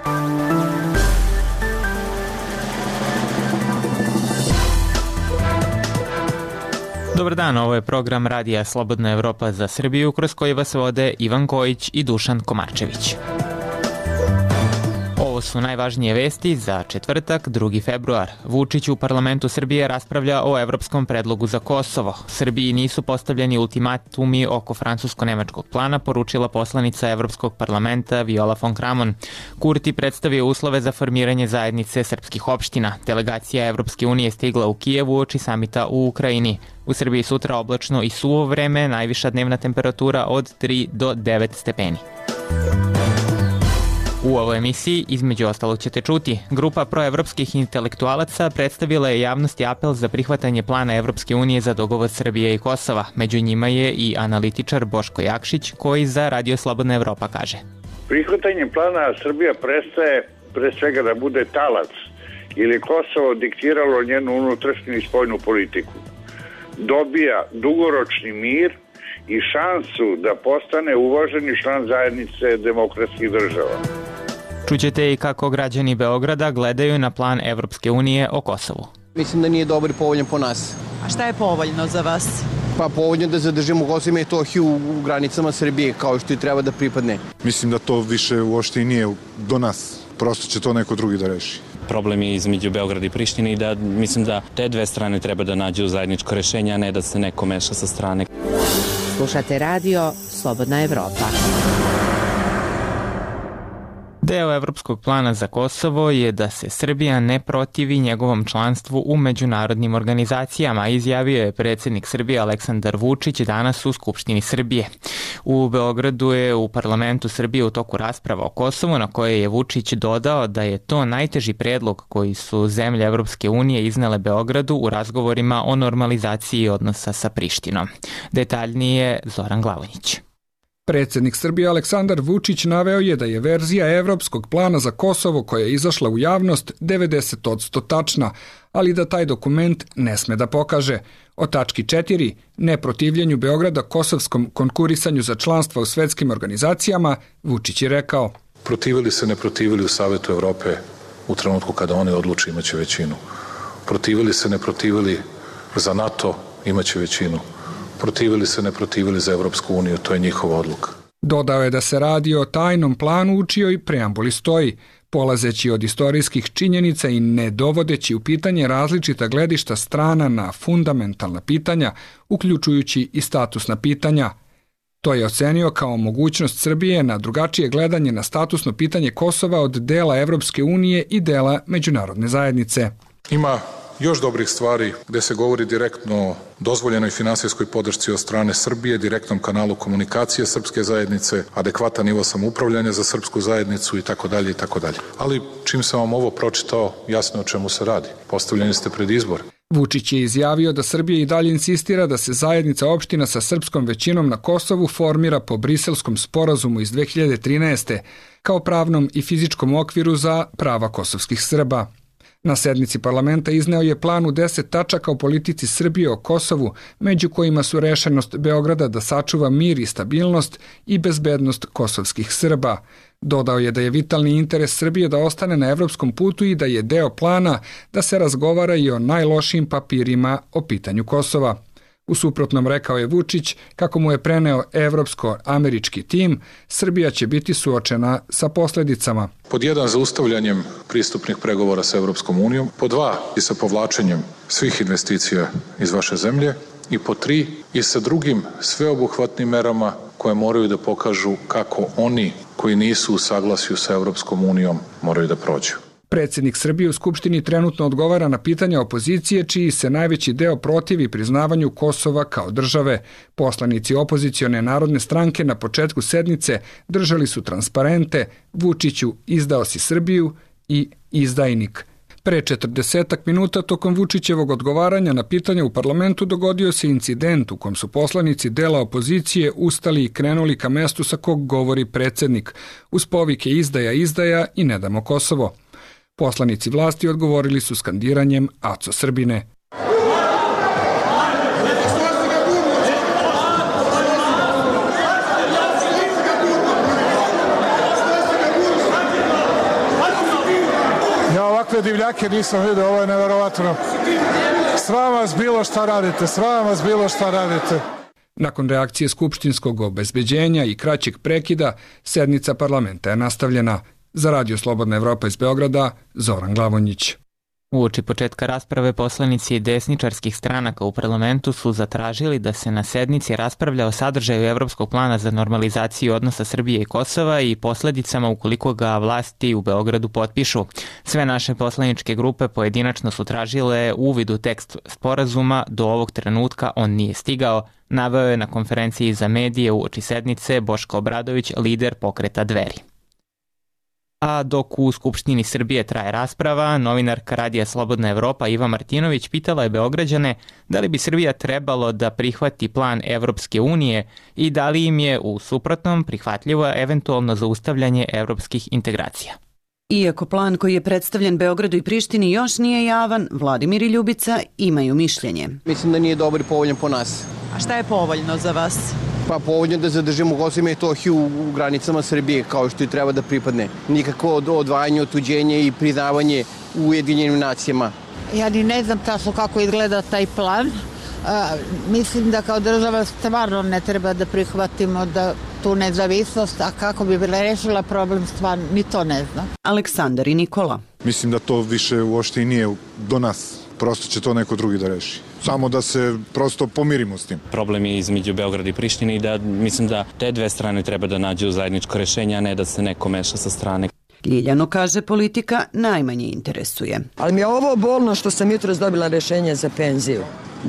Dobar dan, ovo je program Radija Slobodna Evropa za Srbiju, kroz koji vas vode Ivan Kojić i Dušan Komarčević. Ovo su najvažnije vesti za četvrtak, 2. februar. Vučić u parlamentu Srbije raspravlja o evropskom predlogu za Kosovo. Srbiji nisu postavljeni ultimatumi oko francusko-nemačkog plana, poručila poslanica Evropskog parlamenta Viola von Kramon. Kurti predstavio uslove za formiranje zajednice srpskih opština. Delegacija Evropske unije stigla u Kijev uoči samita u Ukrajini. U Srbiji sutra oblačno i suvo vreme, najviša dnevna temperatura od 3 do 9 stepeni. U ovoj emisiji, između ostalog ćete čuti, grupa proevropskih intelektualaca predstavila je javnosti apel za prihvatanje plana Evropske unije za dogovor Srbije i Kosova. Među njima je i analitičar Boško Jakšić, koji za Radio Slobodna Evropa kaže: prihvatanje plana Srbija prestaje pre svega da bude talac ili Kosovo diktiralo njenu unutrašnju i spoljnu politiku. Dobija dugoročni mir i šansu da postane uvaženi član zajednice demokratskih država. Čućete i kako građani Beograda gledaju na plan Evropske unije o Kosovu. Mislim da nije dobar i povoljan po nas. A šta je povoljno za vas? Pa povoljno da zadržimo Kosovo i Metohiju u granicama Srbije, kao što i treba da pripadne. Mislim da to više uopšte i nije do nas. Prosto će to neko drugi da reši. Problem je između Beograda i Prištine i da mislim da te dve strane treba da nađu zajedničko rešenje, a ne da se neko meša sa strane. Slušate Radio Slobodna Evropa. Deo evropskog plana za Kosovo je da se Srbija ne protivi njegovom članstvu u međunarodnim organizacijama, izjavio je predsjednik Srbije Aleksandar Vučić danas u Skupštini Srbije. U Beogradu je u parlamentu Srbije u toku rasprava o Kosovu, na koje je Vučić dodao da je to najteži predlog koji su zemlje Evropske unije iznele Beogradu u razgovorima o normalizaciji odnosa sa Prištinom. Detaljnije Zoran Glavonjić. Predsjednik Srbije Aleksandar Vučić naveo je da je verzija evropskog plana za Kosovo koja je izašla u javnost 90% tačna, ali da taj dokument ne sme da pokaže. O tački 4, neprotivljenju Beograda kosovskom konkurisanju za članstva u svetskim organizacijama, Vučić je rekao: protivili se, ne protivili u Savetu Evrope u trenutku kada oni odluče imaće većinu. Protivili se, ne protivili za NATO, imaće većinu. Protivili se, ne protivili za Evropsku uniju, to je njihova odluka. Dodao je da se radi o tajnom planu u čijoj preambuli stoji, polazeći od istorijskih činjenica i ne dovodeći u pitanje različita gledišta strana na fundamentalna pitanja, uključujući i statusna pitanja. To je ocenio kao mogućnost Srbije na drugačije gledanje na statusno pitanje Kosova od dela Evropske unije i dela međunarodne zajednice. Ima još dobrih stvari gde se govori direktno o dozvoljenoj finansijskoj podršci od strane Srbije, direktnom kanalu komunikacije srpske zajednice, adekvatan nivo samoupravljanja za srpsku zajednicu itd. Ali čim sam vam ovo pročitao, jasno o čemu se radi. Postavljeni ste pred izbor. Vučić je izjavio da Srbija i dalje insistira da se zajednica opština sa srpskom većinom na Kosovu formira po Briselskom sporazumu iz 2013. kao pravnom i fizičkom okviru za prava kosovskih Srba. Na sednici parlamenta izneo je plan u 10 tačaka o politici Srbije o Kosovu, među kojima su rešenost Beograda da sačuva mir i stabilnost i bezbednost kosovskih Srba. Dodao je da je vitalni interes Srbije da ostane na evropskom putu i da je deo plana da se razgovara i o najlošijim papirima o pitanju Kosova. U suprotnom, rekao je Vučić, kako mu je preneo evropsko-američki tim, Srbija će biti suočena sa posledicama. Pod 1, zaustavljanjem pristupnih pregovora sa Evropskom unijom. Pod 2, i sa povlačenjem svih investicija iz vaše zemlje. I pod 3, i sa drugim sveobuhvatnim merama koje moraju da pokažu kako oni koji nisu u saglasju sa Evropskom unijom moraju da prođu. Predsjednik Srbije u Skupštini trenutno odgovara na pitanja opozicije, čiji se najveći deo protivi priznavanju Kosova kao države. Poslanici opozicione narodne stranke na početku sednice držali su transparente Vučiću izdao si Srbiju i izdajnik. Pre 40 minuta tokom Vučićevog odgovaranja na pitanja u parlamentu dogodio se incident u kom su poslanici dela opozicije ustali i krenuli ka mestu sa kog govori predsjednik, uz povike izdaja, izdaja i ne damo Kosovo. Poslanici vlasti odgovorili su skandiranjem Aco Srbine. Ovakve divljake nisam vidio, ovo je neverovatno. Sram vas bilo šta radite, sram vas bilo šta radite. Nakon reakcije skupštinskog obezbeđenja i kraćeg prekida, sednica parlamenta je nastavljena. Za Radio Slobodna Evropa iz Beograda, Zoran Glavonjić. Uoči početka rasprave poslanici desničarskih stranaka u parlamentu su zatražili da se na sednici raspravlja o sadržaju Evropskog plana za normalizaciju odnosa Srbije i Kosova i posledicama ukoliko ga vlasti u Beogradu potpišu. Sve naše poslaničke grupe pojedinačno su tražile uvid u tekst sporazuma, do ovog trenutka on nije stigao, naveo je na konferenciji za medije uoči sednice Boško Obradović, lider pokreta Dveri. A dok u Skupštini Srbije traje rasprava, novinarka Radija Slobodna Evropa Iva Martinović pitala je Beograđane da li bi Srbija trebalo da prihvati plan Evropske unije i da li im je u suprotnom prihvatljivo eventualno zaustavljanje evropskih integracija. Iako plan koji je predstavljen Beogradu i Prištini još nije javan, Vladimir i Ljubica imaju mišljenje. Mislim da nije dobar i povoljan po nas. A šta je povoljno za vas? Pa povoljno da zadržimo Kosovo i Metohiju u granicama Srbije kao što i treba da pripadne. Nikako odvajanje, otuđenje i priznavanje u Ujedinjenim nacijama. Ja ni ne znam tačno kako izgleda taj plan. Mislim da kao država stvarno ne treba da prihvatimo da tu nezavisnost, a kako bi rešila problem stvarno, ni to ne znam. Aleksandar i Nikola. Mislim da to više uopšte i nije do nas. Prosto će to neko drugi da reši. Samo da se prosto pomirimo s tim. Problem je između Beograda i Prištine i da mislim da te dve strane treba da nađu zajedničko rešenje, a ne da se neko meša sa strane. Ljiljano kaže politika najmanje interesuje. Ali mi je ovo bolno što sam jutros dobila rešenje za penziju.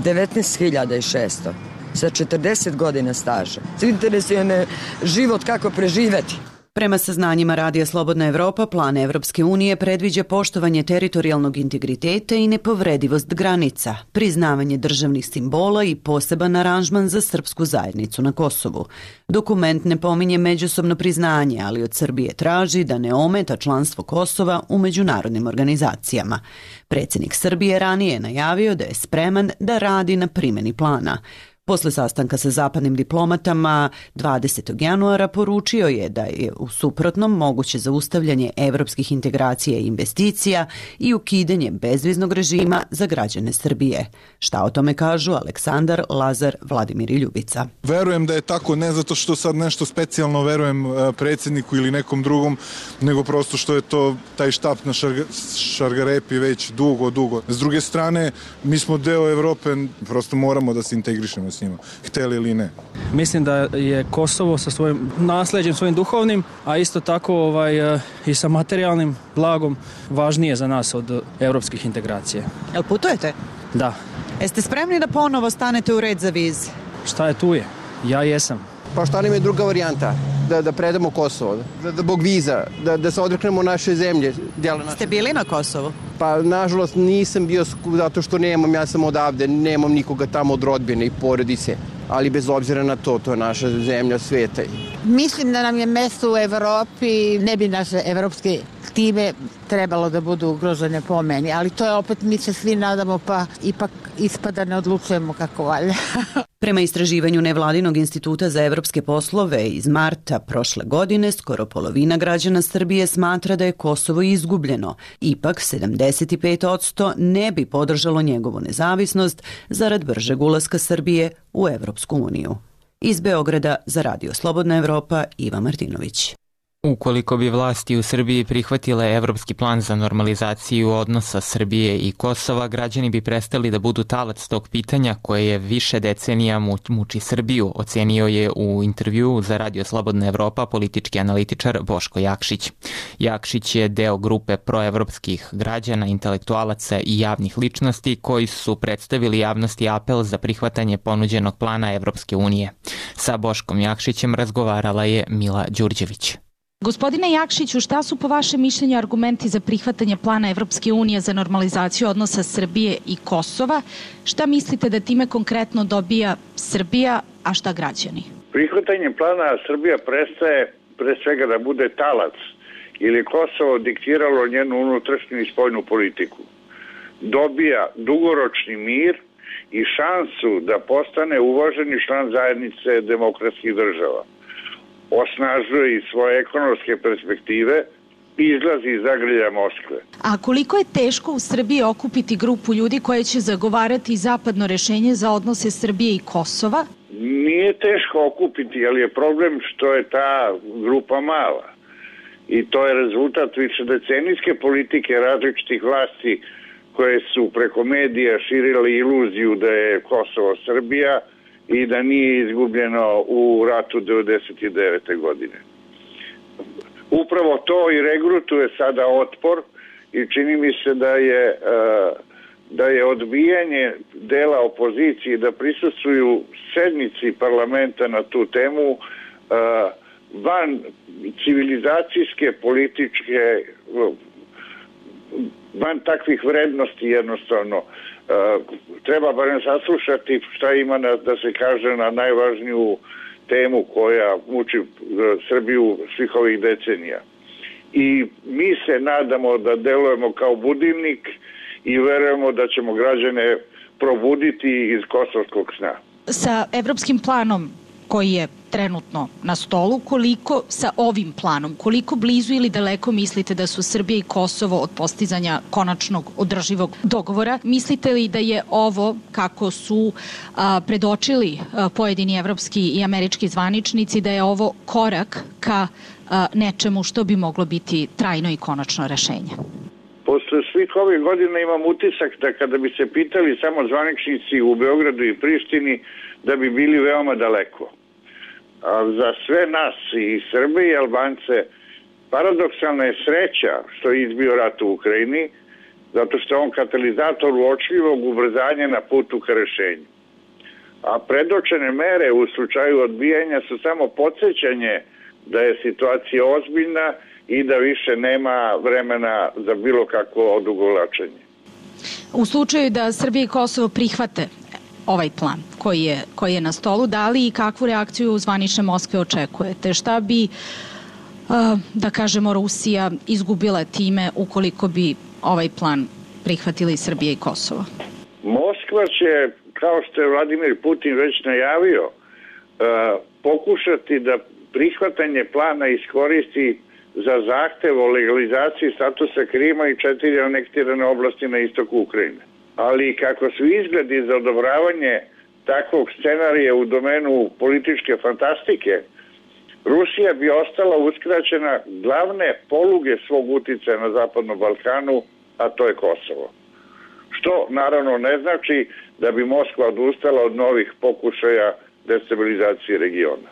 19.600 sa 40 godina staža. Interesuje me život kako preživeti. Prema saznanjima Radija Slobodna Evropa, plan Evropske unije predviđa poštovanje teritorijalnog integriteta i nepovredivost granica, priznavanje državnih simbola i poseban aranžman za srpsku zajednicu na Kosovu. Dokument ne pominje međusobno priznanje, ali od Srbije traži da ne ometa članstvo Kosova u međunarodnim organizacijama. Predsjednik Srbije ranije je najavio da je spreman da radi na primjeni plana. Posle sastanka sa zapadnim diplomatama 20. januara poručio je da je u suprotnom moguće zaustavljanje evropskih integracija i investicija i ukidanje bezviznog režima za građane Srbije. Šta o tome kažu Aleksandar, Lazar, Vladimir i Ljubica? Verujem da je tako, ne zato što sad nešto specijalno verujem predsjedniku ili nekom drugom, nego prosto što je to taj štap na šargarepi već dugo. S druge strane, mi smo deo Evrope, prosto moramo da se integrišemo s njima, hteli ili ne. Mislim da je Kosovo sa svojim nasleđem, svojim duhovnim, a isto tako i sa materijalnim blagom važnije za nas od evropskih integracija. Jel putujete? Da. Jeste spremni da ponovo stanete u red za vize? Šta je tu je? Ja jesam. Pa šta nam je druga varijanta? Da predamo Kosovo, da bog viza, da se odreknemo naše zemlje. Ste bili na Kosovu? Pa nažalost nisam bio zato što ja sam odavde, nemam nikoga tamo od rodbine i porodice, ali bez obzira na to je naša zemlja sveta. Mislim da nam je mesto u Evropi, ne bi naše evropske time trebalo da budu ugrožene po meni, ali to je opet, mi se svi nadamo, pa ipak ispada ne odlučujemo kako valja. Prema istraživanju Nevladinog instituta za evropske poslove iz marta prošle godine, skoro polovina građana Srbije smatra da je Kosovo izgubljeno. Ipak 75% ne bi podržalo njegovu nezavisnost zarad bržeg ulaska Srbije u Evropsku uniju. Iz Beograda za Radio Slobodna Evropa, Iva Martinović. Ukoliko bi vlasti u Srbiji prihvatile Evropski plan za normalizaciju odnosa Srbije i Kosova, građani bi prestali da budu talac tog pitanja koje je više decenija muči Srbiju, ocenio je u intervjuu za Radio Slobodna Evropa politički analitičar Boško Jakšić. Jakšić je deo grupe proevropskih građana, intelektualaca i javnih ličnosti koji su predstavili javnosti apel za prihvatanje ponuđenog plana Evropske unije. Sa Boškom Jakšićem razgovarala je Mila Đurđević. Gospodine Jakšiću, šta su po vašem mišljenju argumenti za prihvatanje plana Evropske unije za normalizaciju odnosa Srbije i Kosova? Šta mislite da time konkretno dobija Srbija, a šta građani? Prihvatanjem plana Srbija prestaje pre svega da bude talac ili Kosovo diktiralo njenu unutrašnju i spoljnu politiku. Dobija dugoročni mir i šansu da postane uvaženi član zajednice demokratskih država. Osnažuje i svoje ekonomske perspektive, izlazi iz zagrlja Moskve. A koliko je teško u Srbiji okupiti grupu ljudi koje će zagovarati zapadno rešenje za odnose Srbije i Kosova? Nije teško okupiti, ali je problem što je ta grupa mala. I to je rezultat višedecenijske politike različitih vlasti koje su preko medija širile iluziju da je Kosovo Srbija i da nije izgubljeno u ratu 1999. godine. Upravo to i regrutuje sada otpor i čini mi se da je odbijanje dela opozicije da prisustvuju sednici parlamenta na tu temu van civilizacijske, političke, van takvih vrednosti jednostavno. Treba barem saslušati šta ima da se kaže na najvažniju temu koja muči Srbiju svih ovih decenija. I mi se nadamo da delujemo kao budilnik i verujemo da ćemo građane probuditi iz kosovskog sna. Sa evropskim planom koji je trenutno na stolu, koliko sa ovim planom, koliko blizu ili daleko mislite da su Srbija i Kosovo od postizanja konačnog održivog dogovora? Mislite li da je ovo, kako su predočili pojedini evropski i američki zvaničnici, da je ovo korak ka nečemu što bi moglo biti trajno i konačno rešenje? Posle svih ovih godina imam utisak da kada bi se pitali samo zvaničnici u Beogradu i Prištini, da bi bili veoma daleko. A za sve nas, i Srbe i Albance, paradoksalna je sreća što je izbio rat u Ukrajini, zato što je on katalizator uočljivog ubrzanja na putu ka rešenju. A predočene mere u slučaju odbijanja su samo podsjećanje da je situacija ozbiljna i da više nema vremena za bilo kakvo odugovlačenje. U slučaju da Srbija i Kosovo prihvate ovaj plan koji je na stolu, da li i kakvu reakciju zvanične Moskve očekujete? Šta bi, da kažemo, Rusija izgubila time ukoliko bi ovaj plan prihvatili Srbija i Kosovo? Moskva će, kao što je Vladimir Putin već najavio, pokušati da prihvatanje plana iskoristi za zahtev o legalizaciji statusa Krima i 4 anektirane oblasti na istoku Ukrajine. Ali kako su izgledi za odobravanje takvog scenarija u domenu političke fantastike, Rusija bi ostala uskraćena glavne poluge svog uticaja na Zapadnom Balkanu, a to je Kosovo. Što naravno ne znači da bi Moskva odustala od novih pokušaja destabilizacije regiona.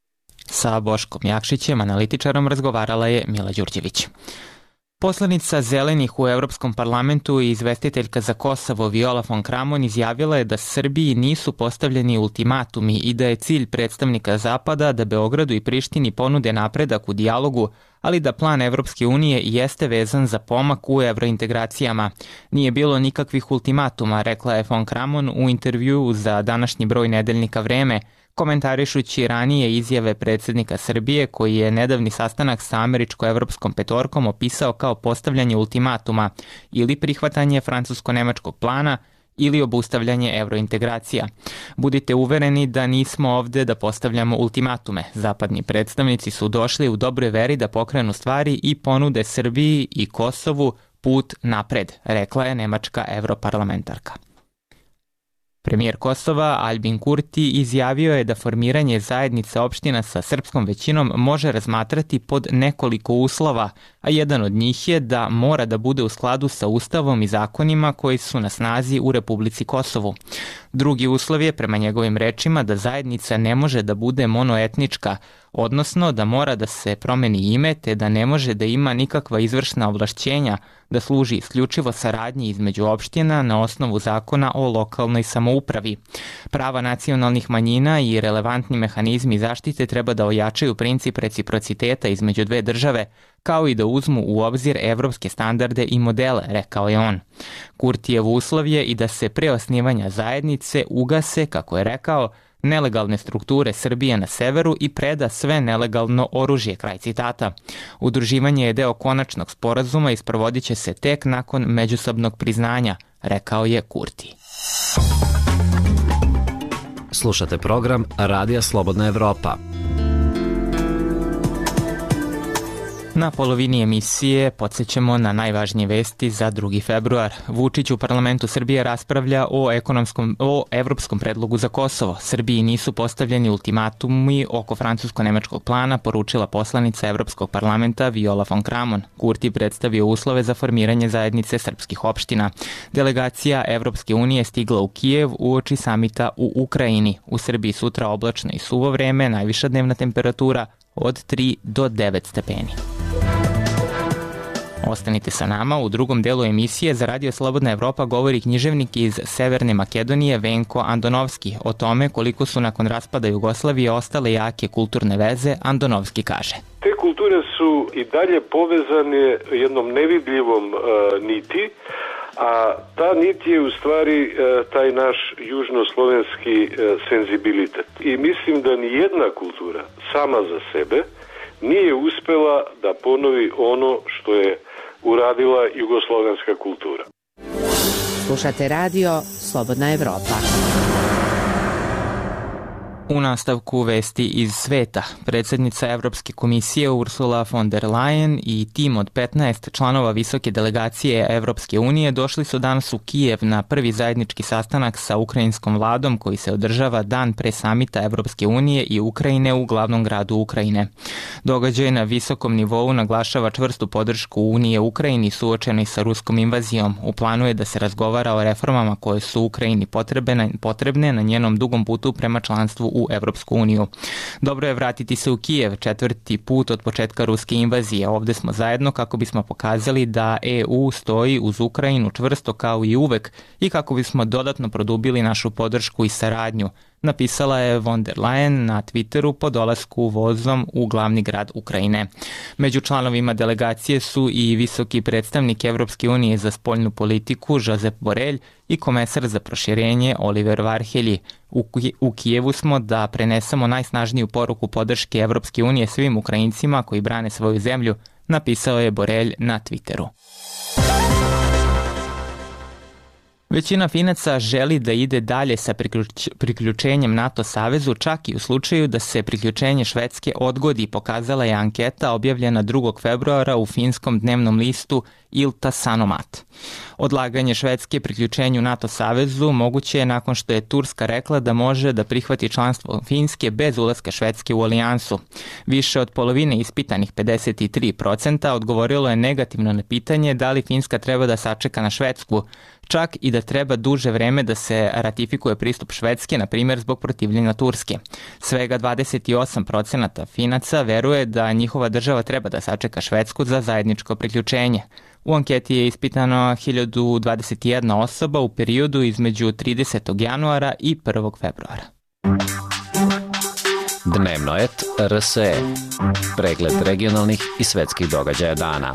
Sa Boškom Jakšićem, analitičarom, razgovarala je Mila Đurđević. Poslanica Zelenih u Evropskom parlamentu i izvestiteljka za Kosovo Viola von Kramon izjavila je da Srbiji nisu postavljeni ultimatumi i da je cilj predstavnika Zapada da Beogradu i Prištini ponude napredak u dijalogu, ali da plan Evropske unije jeste vezan za pomak u evrointegracijama. Nije bilo nikakvih ultimatuma, rekla je von Kramon u intervjuu za današnji broj nedeljnika Vreme, komentarišući ranije izjave predsjednika Srbije koji je nedavni sastanak sa američko-evropskom petorkom opisao kao postavljanje ultimatuma ili prihvatanje francusko-nemačkog plana ili obustavljanje evrointegracija. Budite uvereni da nismo ovde da postavljamo ultimatume. Zapadni predstavnici su došli u dobroj veri da pokrenu stvari i ponude Srbiji i Kosovu put napred, rekla je nemačka evroparlamentarka. Premijer Kosova Albin Kurti izjavio je da formiranje zajednice opština sa srpskom većinom može razmatrati pod nekoliko uslova, a jedan od njih je da mora da bude u skladu sa Ustavom i zakonima koji su na snazi u Republici Kosovu. Drugi uslov je, prema njegovim rečima, da zajednica ne može da bude monoetnička, odnosno da mora da se promeni ime te da ne može da ima nikakva izvršna ovlašćenja, da služi isključivo saradnji između opština na osnovu zakona o lokalnoj samoupravi. Prava nacionalnih manjina i relevantni mehanizmi zaštite treba da ojačaju princip reciprociteta između dve države, kao i da uzmu u obzir evropske standarde i modele, rekao je on. Kurtijev uslov je i da se pre osnivanja zajednice ugase, kako je rekao, nelegalne strukture Srbije na severu i preda sve nelegalno oružje, kraj citata. Udruživanje je deo konačnog sporazuma i sprovodit će se tek nakon međusobnog priznanja, rekao je Kurti. Slušate program Radija Slobodna Evropa. Na polovini emisije podsjećamo na najvažnije vesti za 2. februar. Vučić u parlamentu Srbije raspravlja o evropskom predlogu za Kosovo. Srbiji nisu postavljeni ultimatumi oko francusko-nemačkog plana, poručila poslanica Evropskog parlamenta Viola von Kramon. Kurti predstavio uslove za formiranje zajednice srpskih opština. Delegacija Evropske unije stigla u Kijev uoči samita u Ukrajini. U Srbiji sutra oblačno i suvo vreme, najviša dnevna temperatura od 3 do 9 stepeni. Ostanite sa nama, u drugom delu emisije za Radio Slobodna Evropa govori književnik iz Severne Makedonije Venko Andonovski. O tome koliko su nakon raspada Jugoslavije ostale jake kulturne veze, Andonovski kaže. Te kulture su i dalje povezane jednom nevidljivom niti, a ta nit je u stvari taj naš južnoslovenski senzibilitet. I mislim da ni jedna kultura sama za sebe nije uspela da ponovi ono što je uradila jugoslovenska kultura. Slušate radio Slobodna Evropa. U nastavku vesti iz sveta, predsjednica Evropske komisije Ursula von der Leyen i tim od 15 članova visoke delegacije Evropske unije došli su danas u Kijev na prvi zajednički sastanak sa ukrajinskom vladom koji se održava dan pre samita Evropske unije i Ukrajine u glavnom gradu Ukrajine. Događaj na visokom nivou naglašava čvrstu podršku Unije Ukrajini suočenoj sa ruskom invazijom. U planu je da se razgovara o reformama koje su Ukrajini potrebne na njenom dugom putu prema članstvu u Evropsku uniju. Dobro je vratiti se u Kijev 4. put od početka ruske invazije. Ovde smo zajedno kako bismo pokazali da EU stoji uz Ukrajinu čvrsto kao i uvek i kako bismo dodatno produbili našu podršku i saradnju, napisala je von der Leyen na Twitteru po dolasku vozom u glavni grad Ukrajine. Među članovima delegacije su i visoki predstavnik Evropske unije za spoljnu politiku Josep Borrell i komesar za proširenje Oliver Varhelyi. U Kijevu smo da prenesemo najsnažniju poruku podrške Evropske unije svim Ukrajincima koji brane svoju zemlju, napisao je Borrell na Twitteru. Većina Finaca želi da ide dalje sa priključenjem NATO savezu, čak i u slučaju da se priključenje Švedske odgodi, pokazala je anketa objavljena 2. februara u finskom dnevnom listu Ilta Sanomat. Odlaganje Švedske priključenju NATO savezu moguće je nakon što je Turska rekla da može da prihvati članstvo Finske bez ulaska Švedske u alijansu. Više od polovine ispitanih 53% odgovorilo je negativno na pitanje da li Finska treba da sačeka na Švedsku, čak i da treba duže vreme da se ratifikuje pristup Švedske, na primjer zbog protivljenja Turske. Svega 28% Finaca veruje da njihova država treba da sačeka Švedsku za zajedničko priključenje. U anketi je ispitano 1021 osoba u periodu između 30. januara i 1. februara. Dnevno et RSE. Pregled regionalnih i svetskih događaja dana.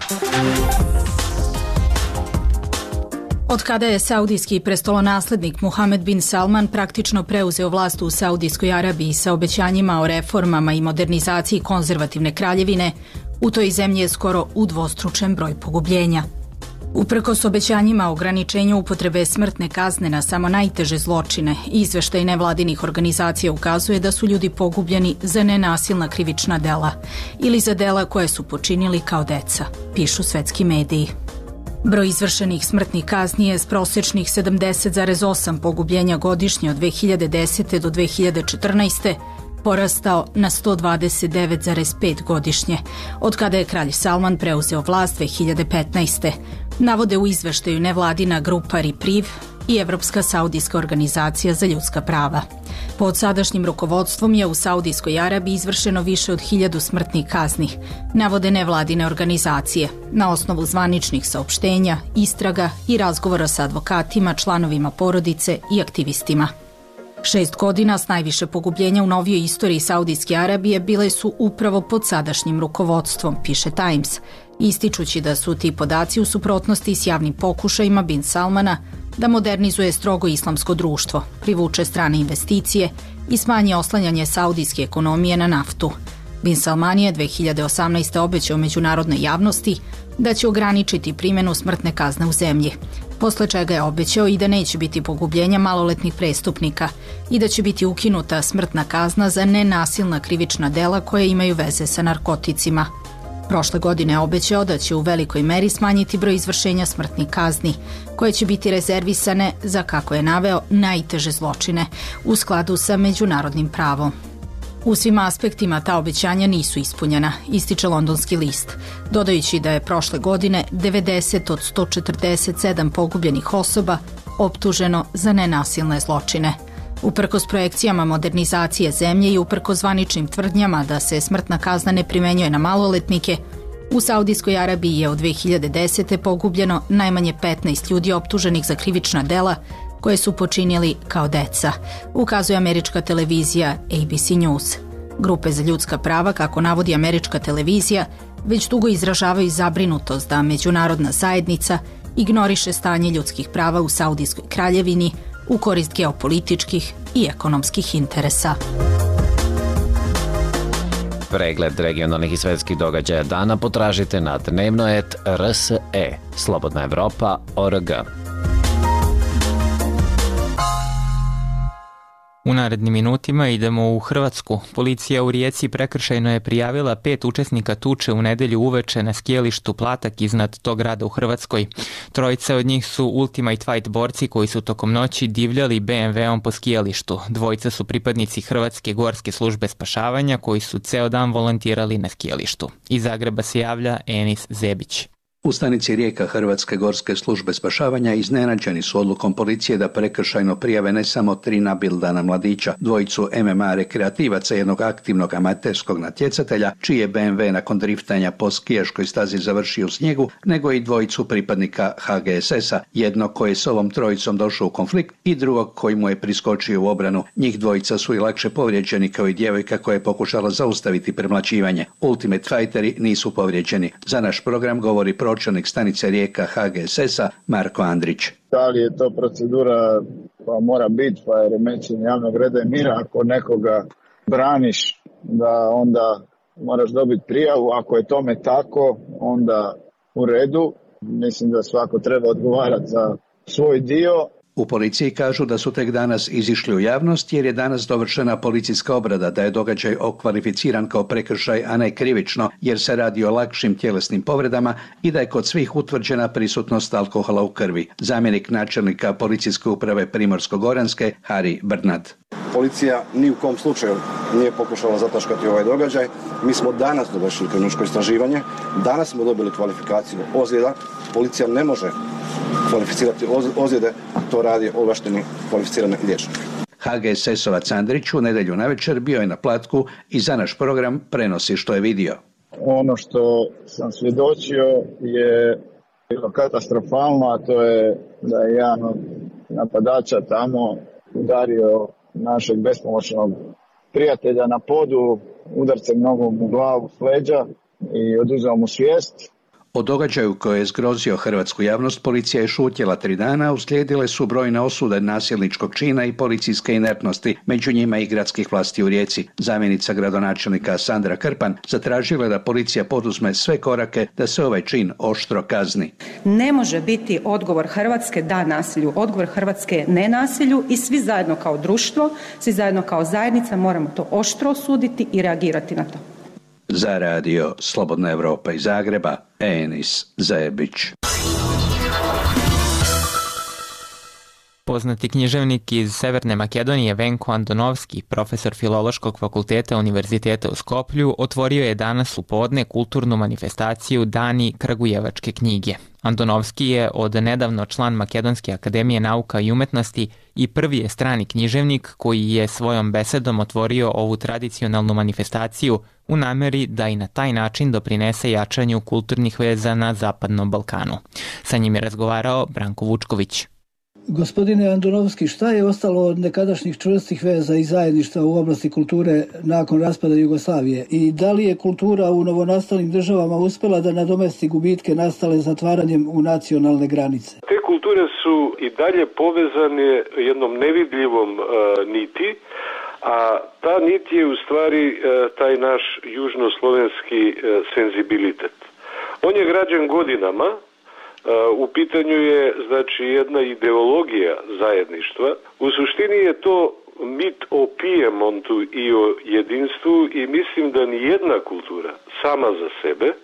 Od kada je saudijski prestolonaslednik Muhamed bin Salman praktično preuzeo vlast u Saudijskoj Arabiji sa obećanjima o reformama i modernizaciji konzervativne kraljevine, u toj zemlji je skoro udvostručen broj pogubljenja. Uprkos obećanjima o ograničenju upotrebe smrtne kazne na samo najteže zločine, izveštaj nevladinih organizacija ukazuje da su ljudi pogubljeni za nenasilna krivična dela ili za dela koje su počinili kao deca, pišu svetski mediji. Broj izvršenih smrtnih kazni je s prosečnih 70,8 pogubljenja godišnje od 2010. do 2014. porastao na 129,5 godišnje, od kada je kralj Salman preuzeo vlast 2015. Navode u izveštaju nevladina grupa Reprieve i Evropska saudijska organizacija za ljudska prava. Pod sadašnjim rukovodstvom je u Saudijskoj Arabiji izvršeno više od 1000 smrtnih kazni, navode nevladine organizacije, na osnovu zvaničnih saopštenja, istraga i razgovora sa advokatima, članovima porodice i aktivistima. 6 godina s najviše pogubljenja u novijoj istoriji Saudijske Arabije bile su upravo pod sadašnjim rukovodstvom, piše Times, ističući da su ti podaci u suprotnosti s javnim pokušajima bin Salmana da modernizuje strogo islamsko društvo, privuče strane investicije i smanji oslanjanje saudijske ekonomije na naftu. Bin Salman je 2018. obećao međunarodnoj javnosti da će ograničiti primjenu smrtne kazne u zemlji, posle čega je obećao i da neće biti pogubljenja maloletnih prestupnika i da će biti ukinuta smrtna kazna za nenasilna krivična dela koje imaju veze sa narkoticima. Prošle godine obećao da će u velikoj meri smanjiti broj izvršenja smrtnih kazni, koje će biti rezervisane za, kako je naveo, najteže zločine u skladu sa međunarodnim pravom. U svim aspektima ta obećanja nisu ispunjena, ističe Londonski list, dodajući da je prošle godine 90 od 147 pogubljenih osoba optuženo za nenasilne zločine. Uprkos projekcijama modernizacije zemlje i uprkos zvaničnim tvrdnjama da se smrtna kazna ne primenjuje na maloletnike, u Saudijskoj Arabiji je od 2010. pogubljeno najmanje 15 ljudi optuženih za krivična dela koje su počinili kao deca, ukazuje američka televizija ABC News. Grupe za ljudska prava, kako navodi američka televizija, već dugo izražavaju zabrinutost da međunarodna zajednica ignoriše stanje ljudskih prava u Saudijskoj kraljevini u korist geopolitičkih i ekonomskih interesa. Pregled regionalnih i svetskih događaja dana potražite na dnevno.rse, slobodnaevropa.org. U narednim minutima idemo u Hrvatsku. Policija u Rijeci prekršajno je prijavila 5 učesnika tuče u nedelju uveče na skijalištu Platak iznad tog grada u Hrvatskoj. Trojica od njih su Ultimate Fight borci koji su tokom noći divljali BMW-om po skijalištu. Dvojica su pripadnici Hrvatske gorske službe spašavanja koji su ceo dan volontirali na skijalištu. Iz Zagreba se javlja Enis Zebić. U stanici Rijeka Hrvatske gorske službe spašavanja iznenađeni su odlukom policije da prekršajno prijave ne samo 3 nabildana mladića, dvojicu MMA rekreativaca, jednog aktivnog amaterskog natjecatelja, čiji je BMW nakon driftanja po skijaškoj stazi završio u snijegu, nego i dvojicu pripadnika HGSS-a, jednog koji je s ovom trojicom došao u konflikt i drugog koji mu je priskočio u obranu. Njih dvojica su i lakše povrijeđeni, kao i djevojka koja je pokušala zaustaviti premlaćivanje. Ultimate Fighteri nisu povrijeđeni. Za naš program govori pročelnik stanice Rijeka HGSS-a Marko Andrić. Da li je to procedura koja mora biti, pa je remećenje javnog reda i mira. Ako nekoga braniš, da onda moraš dobiti prijavu. Ako je tome tako, onda u redu. Mislim da svako treba odgovarati za svoj dio. U policiji kažu da su tek danas izišli u javnost jer je danas dovršena policijska obrada, da je događaj okvalificiran kao prekršaj, a ne krivično, jer se radi o lakšim tjelesnim povredama i da je kod svih utvrđena prisutnost alkohola u krvi. Zamjenik načelnika policijske uprave Primorsko-goranske Hari Brnad. Policija ni u kom slučaju nije pokušala zataškati ovaj događaj. Mi smo danas dovršili kliničko istraživanje, danas smo dobili kvalifikaciju ozljeda. Policija ne može kvalificirati ozljede, to radi ovlašteni kvalificirani liječnik. HGSS-ovac Andrić u nedjelju navečer bio je na Platku i za naš program prenosi što je vidio. Ono što sam svjedočio je bilo katastrofalno, a to je da je jedan od napadača tamo udario našeg bespomoćnog prijatelja na podu, udarcem nogom u glavu s leđa i oduzeo mu svijest. O događaju koji je zgrozio hrvatsku javnost policija je šutjela 3 dana, uslijedile su brojne osude nasilničkog čina i policijske inertnosti, među njima i gradskih vlasti u Rijeci. Zamjenica gradonačelnika Sandra Krpan zatražila da policija poduzme sve korake da se ovaj čin oštro kazni. Ne može biti odgovor Hrvatske da nasilju, odgovor Hrvatske je ne nasilju i svi zajedno kao društvo, svi zajedno kao zajednica moramo to oštro osuditi i reagirati na to. Za radio Slobodna Evropa iz Zagreba, Enis Zebić. Poznati književnik iz Severne Makedonije Venko Andonovski, profesor Filološkog fakulteta Univerziteta u Skoplju, otvorio je danas u podne kulturnu manifestaciju Dani Kragujevačke knjige. Andonovski je od nedavno član Makedonske akademije nauka i umetnosti i prvi je strani književnik koji je svojom besedom otvorio ovu tradicionalnu manifestaciju u nameri da i na taj način doprinese jačanju kulturnih veza na Zapadnom Balkanu. Sa njim je razgovarao Branko Vučković. Gospodine Andonovski, šta je ostalo od nekadašnjih čvrstih veza i zajedništva u oblasti kulture nakon raspada Jugoslavije? I da li je kultura u novonastalim državama uspela da nadomesti gubitke nastale zatvaranjem u nacionalne granice? Te kulture su i dalje povezane jednom nevidljivom niti, a ta nit je u stvari taj naš južnoslovenski senzibilitet. On je građen godinama. U pitanju je znači jedna ideologija zajedništva. U suštini je to mit o Pijemontu i o jedinstvu i mislim da ni jedna kultura sama za sebe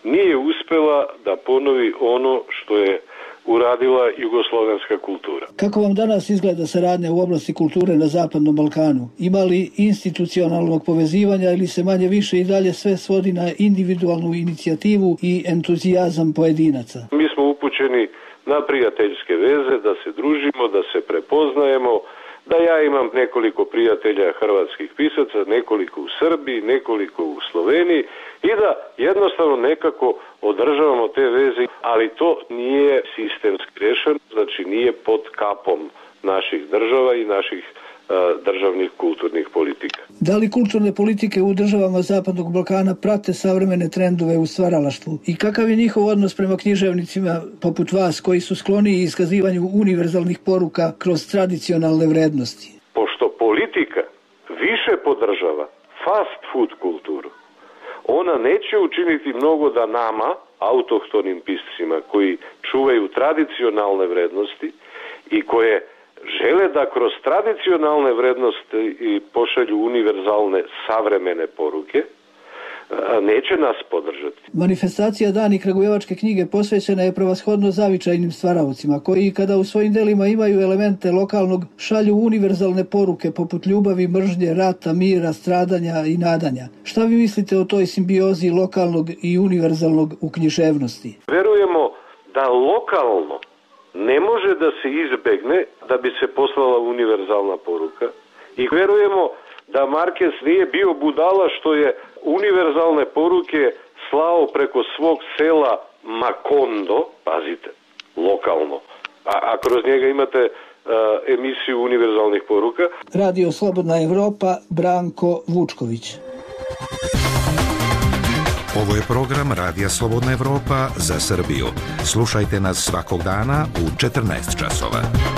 nije uspela da ponovi ono što je uradila jugoslovenska kultura. Kako vam danas izgleda saradnja u oblasti kulture na Zapadnom Balkanu? Ima li institucionalnog povezivanja ili se manje više i dalje sve svodi na individualnu inicijativu i entuzijazam pojedinaca? Mi smo upućeni na prijateljske veze, da se družimo, da se prepoznajemo, da ja imam nekoliko prijatelja hrvatskih pisaca, nekoliko u Srbiji, nekoliko u Sloveniji i da jednostavno nekako održavamo te veze, ali to nije sistemski rešeno, znači nije pod kapom naših država i naših državnih kulturnih politika. Da li kulturne politike u državama Zapadnog Balkana prate savremene trendove u stvaralaštvu i kakav je njihov odnos prema književnicima poput vas koji su skloniji iskazivanju univerzalnih poruka kroz tradicionalne vrednosti? Pošto politika više podržava fast food kulturu, ona neće učiniti mnogo da nama, autohtonim piscima koji čuvaju tradicionalne vrednosti i koje žele da kroz tradicionalne vrednosti i pošalju univerzalne savremene poruke, neće nas podržati. Manifestacija Dani Kragujevačke knjige posvećena je prevashodno zavičajnim stvaraocima, koji kada u svojim delima imaju elemente lokalnog, šalju univerzalne poruke poput ljubavi, mržnje, rata, mira, stradanja i nadanja. Šta vi mislite o toj simbiozi lokalnog i univerzalnog u književnosti? Verujemo da lokalno ne može da se izbegne da bi se poslala univerzalna poruka i verujemo da Marquez nije bio budala što je univerzalne poruke slao preko svog sela Macondo, pazite, lokalno, a kroz njega imate emisiju univerzalnih poruka. Radio Slobodna Evropa, Branko Vučković. Ovo je program Radija Slobodna Evropa za Srbiju. Slušajte nas svakog dana u 14 časova.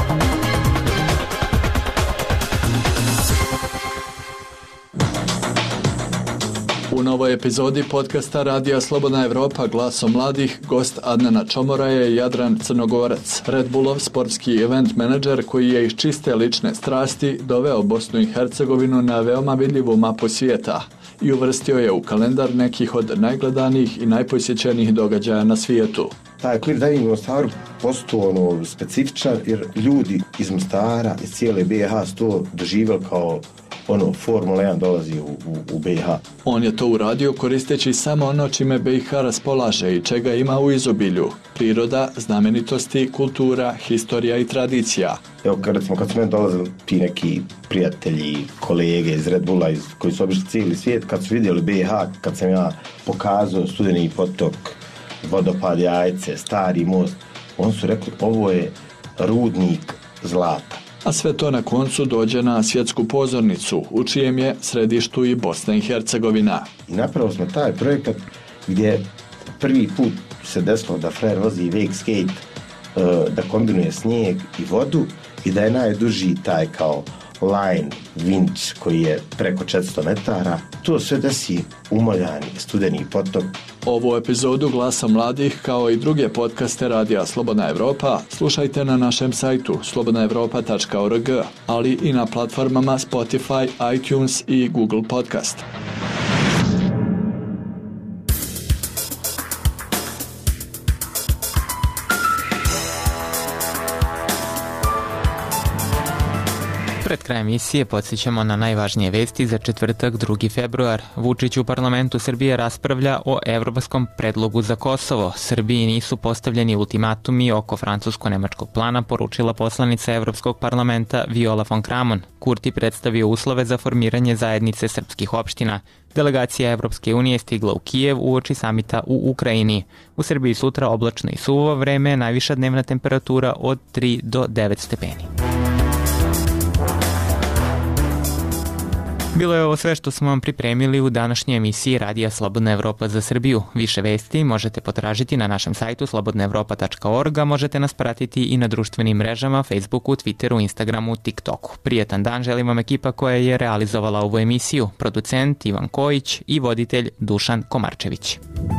U novoj epizodi podcasta Radija Slobodna Evropa Glasom mladih gost Adnana Čomora je Jadran Crnogorac, Red Bullov sportski event menadžer koji je iz čiste lične strasti doveo Bosnu i Hercegovinu na veoma vidljivu mapu svijeta i uvrstio je u kalendar nekih od najgledanijih i najposjećenijih događaja na svijetu. Taj Clear Diving u Mostaru postao specifičan jer ljudi iz Mostara, iz cijele BiH su to doživjeli kao Formula 1 dolazi u BiH. On je to uradio koristeći samo ono čime BiH raspolaže i čega ima u izobilju. Priroda, znamenitosti, kultura, historija i tradicija. Evo, kad smo meni dolazili ti neki prijatelji, kolege iz Red Bulla koji su obišli cijeli svijet, kad su vidjeli BiH, kad sam ja pokazao Studeni potok, vodopad Jajce, Stari most, oni su rekli ovo je rudnik zlata. A sve to na koncu dođe na svjetsku pozornicu, u čijem je središtu i Bosna i Hercegovina. I napravili smo taj projekat gdje prvi put se desilo da frajer vozi wake skate, da kombinuje snijeg i vodu i da je najduži taj kao line vinč koji je preko 400 metara. To sve desi umoljani Studeni potok. Ovu epizodu Glasa mladih kao i druge podcaste Radija Slobodna Evropa slušajte na našem sajtu slobodnaevropa.org, ali i na platformama Spotify, iTunes i Google Podcast. Pred krajem emisije podsjećamo na najvažnije vesti za četvrtak 2. februar. Vučić u parlamentu Srbije raspravlja o evropskom predlogu za Kosovo. Srbiji nisu postavljeni ultimatumi oko francusko-nemačkog plana, poručila poslanica Evropskog parlamenta Viola von Kramon. Kurti predstavio uslove za formiranje zajednice srpskih opština. Delegacija Evropske unije stigla u Kijev uoči samita u Ukrajini. U Srbiji sutra oblačno i suvo vreme, najviša dnevna temperatura od 3 do 9 stepeni. Bilo je ovo sve što smo vam pripremili u današnjoj emisiji Radija Slobodna Evropa za Srbiju. Više vesti možete potražiti na našem sajtu slobodnaevropa.org, a možete nas pratiti i na društvenim mrežama, Facebooku, Twitteru, Instagramu, TikToku. Prijetan dan želim vam ekipa koja je realizovala ovu emisiju, producent Ivan Kojić i voditelj Dušan Komarčević.